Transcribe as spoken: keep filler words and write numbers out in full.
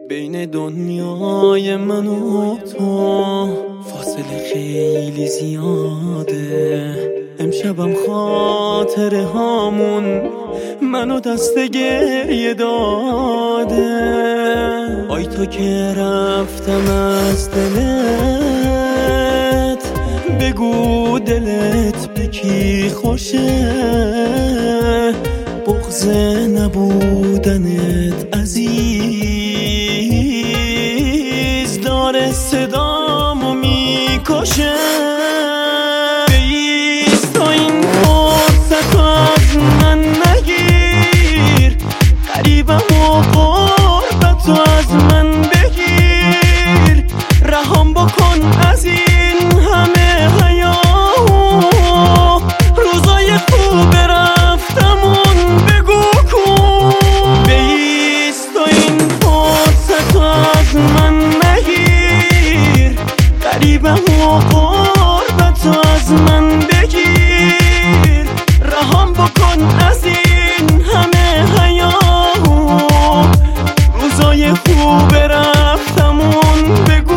بین دنیای من و تو فاصله خیلی زیاده. امشبم خاطره هامون منو دست گریه داده. آی تو که رفتم از دلت، بگو دلت به کی خوشه. بغض نبودنت عزیز داره صدامو میکشه. بیست تا این فرصت از من نگیر، غریبم و غربت از من بگیر. رهام بکن از این همه حیاهو، روزای خوب رفتمون بگو کن. بیست تا این فرصت از من نگیر، غریبم و غربت از من بگیر. رهام بکن از این همه حیاهو، روزای خوب رفتمون بگو.